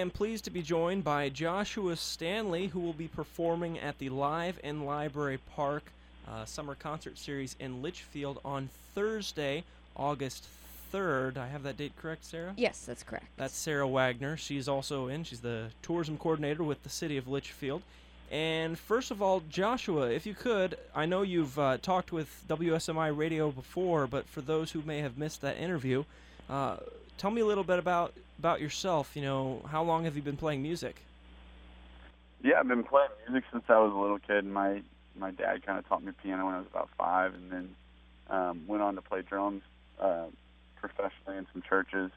am pleased to be joined by Joshua Stanley, who will be performing at the Live in Library Park Summer Concert Series in Litchfield on Thursday, August 3rd. I have that date correct, Sarah? Yes, that's correct. That's Sarah Wagner. She's the tourism coordinator with the city of Litchfield. And first of all, Joshua, if you could, I know you've talked with WSMI Radio before, but for those who may have missed that interview, tell me a little bit about yourself. You know, how long have you been playing music? Yeah, I've been playing music since I was a little kid. My dad kind of taught me piano when I was about 5, and then went on to play drums professionally in some churches,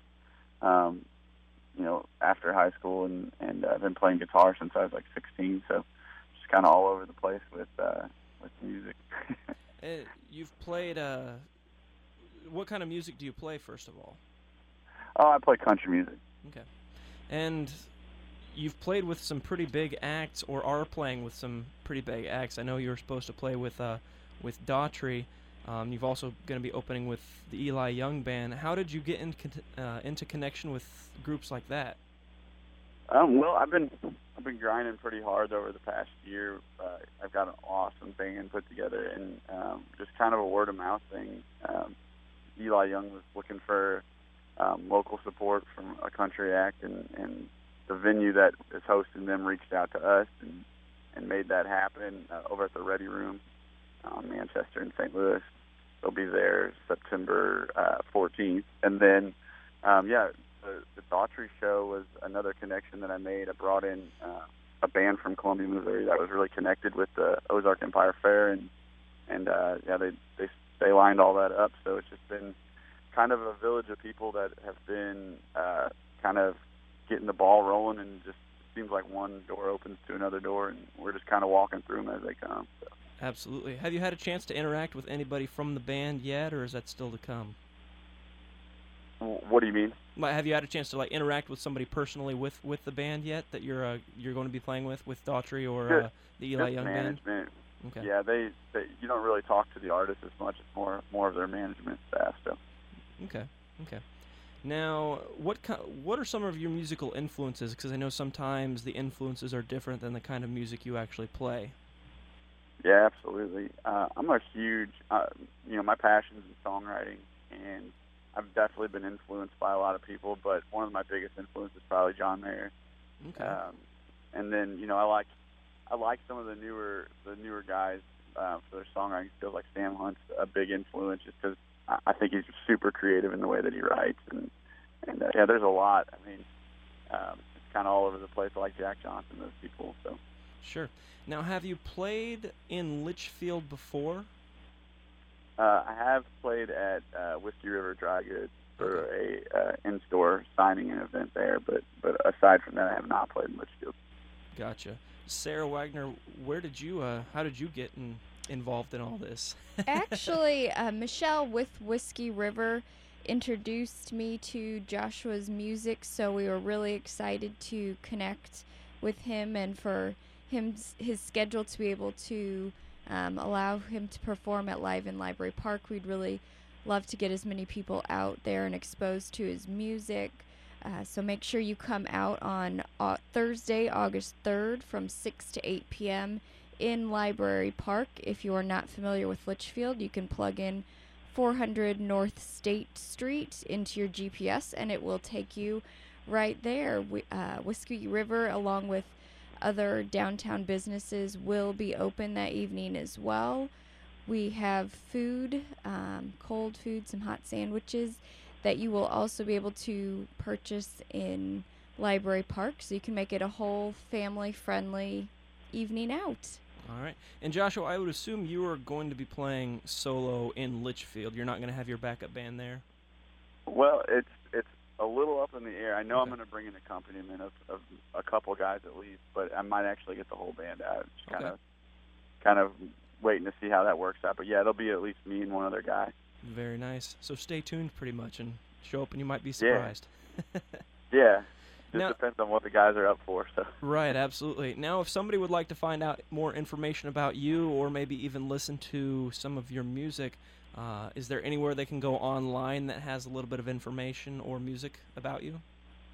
after high school, and I've been playing guitar since I was like 16, so just kind of all over the place with music. You've played, what kind of music do you play, first of all? Oh, I play country music. Okay. And you've played with some pretty big acts, or are playing with some pretty big acts. I know you were supposed to play with Daughtry. You've also going to be opening with the Eli Young Band. How did you get into connection with groups like that? Well, I've been grinding pretty hard over the past year. I've got an awesome band put together, and just kind of a word of mouth thing. Eli Young was looking for local support from a country act, and the venue that is hosting them reached out to us and made that happen over at the Ready Room, Manchester and St. Louis. They'll be there September 14th. And then, the Daughtry show was another connection that I made. I brought in a band from Columbia, Missouri that was really connected with the Ozark Empire Fair, and they lined all that up. So it's just been kind of a village of people that have been kind of getting the ball rolling, and just seems like one door opens to another door, and we're just kind of walking through them as they come. So. Absolutely. Have you had a chance to interact with anybody from the band yet, or is that still to come? What do you mean? Have you had a chance to interact with somebody personally with the band yet that you're going to be playing with Daughtry or the Eli Young management. Band? Okay. Yeah, they you don't really talk to the artists as much. It's more of their management staff. So. Okay. Now, what are some of your musical influences? Because I know sometimes the influences are different than the kind of music you actually play. Yeah, absolutely. I'm a huge, my passion is in songwriting, and I've definitely been influenced by a lot of people, but one of my biggest influences is probably John Mayer. Okay. And then, I like some of the newer guys for their songwriting skills, like Sam Hunt's a big influence, just because I think he's super creative in the way that he writes, and there's a lot. I mean, it's kind of all over the place. I like Jack Johnson, those people. So. Sure. Now, have you played in Litchfield before? I have played at Whiskey River Dry Goods for a in-store signing and event there, but aside from that, I have not played in Litchfield. Gotcha. Sarah Wagner, how did you get involved in all this? Actually, Michelle with Whiskey River introduced me to Joshua's music, so we were really excited to connect with him and for his schedule to be able to allow him to perform at Live in Library Park. We'd really love to get as many people out there and exposed to his music. So make sure you come out on Thursday, August 3rd from 6 to 8 p.m. in Library Park. If you are not familiar with Litchfield, you can plug in 400 North State Street into your GPS, and it will take you right there. Whiskey River, along with other downtown businesses, will be open that evening as well. We have food, cold food, some hot sandwiches that you will also be able to purchase in Library Park, so you can make it a whole family-friendly evening out. All right. And Joshua, I would assume you are going to be playing solo in Litchfield. You're not going to have your backup band there? Well, it's a little up in the air. I know I'm going to bring an accompaniment of a couple guys at least, but I might actually get the whole band out. Just kind of waiting to see how that works out. But yeah, it'll be at least me and one other guy. Very nice. So stay tuned pretty much and show up and you might be surprised. Yeah. Just depends on what the guys are up for. So. Right, absolutely. Now, if somebody would like to find out more information about you or maybe even listen to some of your music, is there anywhere they can go online that has a little bit of information or music about you?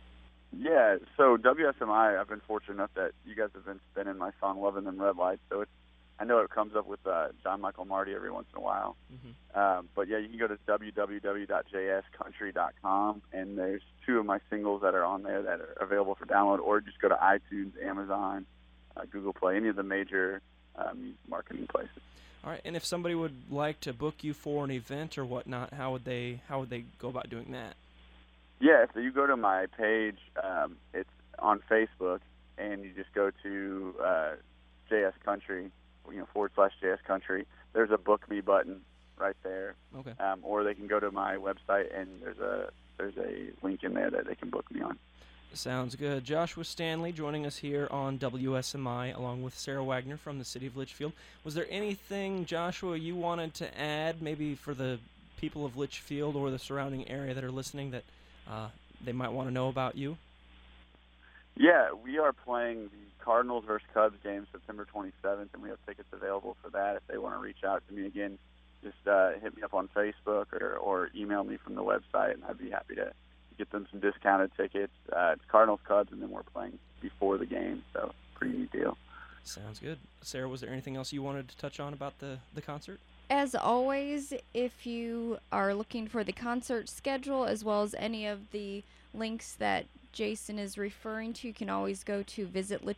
Yeah, so WSMI, I've been fortunate enough that you guys have been spinning my song "Loving Them Red Lights," so I know it comes up with John Michael Marty every once in a while. Mm-hmm. But yeah, you can go to www.jscountry.com, and there's 2 of my singles that are on there that are available for download, or just go to iTunes, Amazon, Google Play, any of the major music marketing places. All right, and if somebody would like to book you for an event or whatnot, how would they go about doing that? Yeah, if you go to my page, it's on Facebook, and you just go to JS Country, /JS Country. There's a book me button right there. Okay. Or they can go to my website, and there's a link in there that they can book me on. Sounds good. Joshua Stanley joining us here on WSMI along with Sarah Wagner from the city of Litchfield. Was there anything, Joshua, you wanted to add maybe for the people of Litchfield or the surrounding area that are listening that they might want to know about you? Yeah, we are playing the Cardinals versus Cubs game September 27th, and we have tickets available for that. If they want to reach out to me again, just hit me up on Facebook or email me from the website, and I'd be happy to get them some discounted tickets. It's Cardinals Cubs, and then we're playing before the game, so pretty neat deal. Sounds good. Sarah, was there anything else you wanted to touch on about the concert? As always, if you are looking for the concert schedule as well as any of the links that Jason is referring to, you can always go to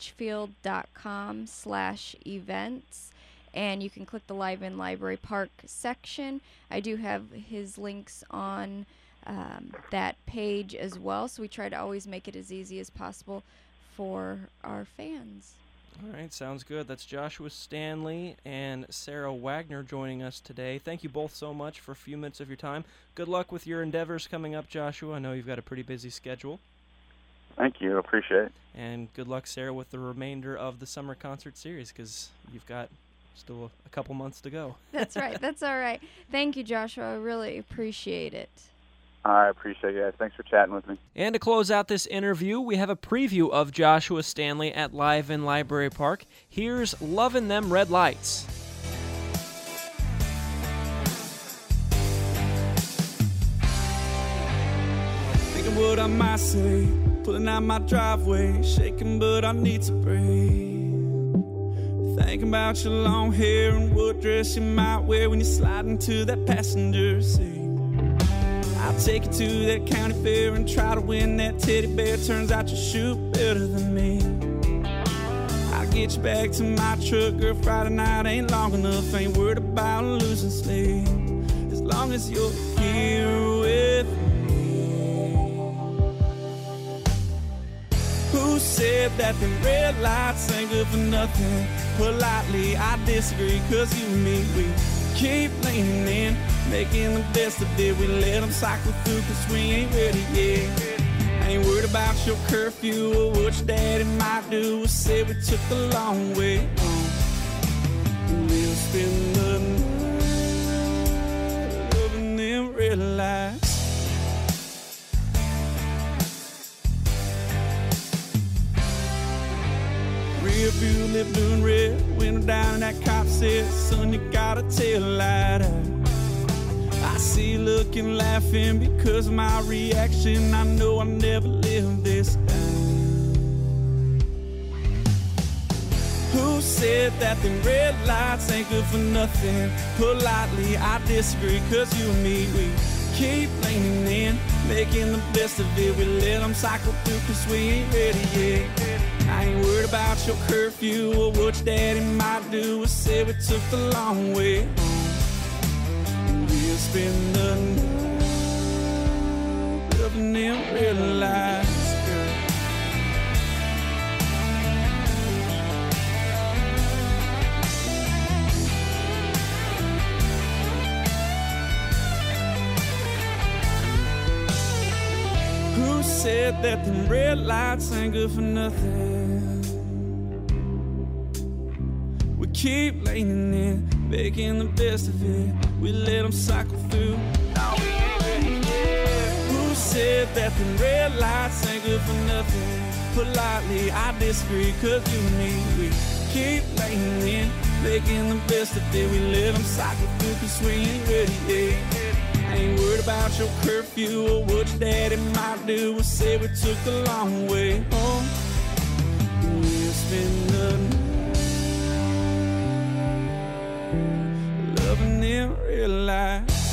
visitlitchfield.com/events, and you can click the Live in Library Park section. I do have his links on that page as well, so we try to always make it as easy as possible for our fans. All right, sounds good. That's Joshua Stanley and Sarah Wagner joining us today. Thank you both so much for a few minutes of your time. Good luck with your endeavors coming up, Joshua. I know you've got a pretty busy schedule. Thank you. Appreciate it. And good luck, Sarah, with the remainder of the summer concert series, because you've got still a couple months to go. That's right. That's all right. Thank you, Joshua. I really appreciate it. I appreciate it, guys. Thanks for chatting with me. And to close out this interview, we have a preview of Joshua Stanley at Live in Library Park. Here's Lovin' Them Red Lights. Thinking what I might say, pulling out my driveway, shaking but I need to breathe. Thinking about your long hair and what dress you might wear when you slide into that passenger seat. I'll take you to that county fair and try to win that teddy bear. Turns out you shoot better than me. I'll get you back to my truck, girl. Friday night ain't long enough. Ain't worried about losing sleep as long as you're here with me. Who said that the red lights ain't good for nothing? Politely, I disagree, 'cause you and me, we keep leaning in, making the best of it. We let them cycle through 'cause we ain't ready yet. I ain't worried about your curfew or what your daddy might do. We said we took the long way home. We'll spend the night loving them red lights. Rear view lit blue and red, window down and that cop said, son, you got a tail light out. I see you looking, laughing because of my reaction. I know I'll never live this down. Who said that the red lights ain't good for nothing? Politely, I disagree, 'cause you and me, we keep leaning in, making the best of it. We let them cycle through 'cause we ain't ready yet. I ain't worried about your curfew or what your daddy might do. We said we took the long way home. We'll spend the night loving them red lights, girl. Who said that the red lights ain't good for nothing? We keep leaning in, making the best of it. We let them cycle through. No, we ain't ready yet. Who said that the red lights ain't good for nothing? Politely, I disagree, 'cause you and me, we keep leaning in, making the best of it. We let them cycle through 'cause we ain't ready yet. I ain't worried about your curfew or what your daddy might do. We'll say we took the long way home. We'll spend the night loving in real life.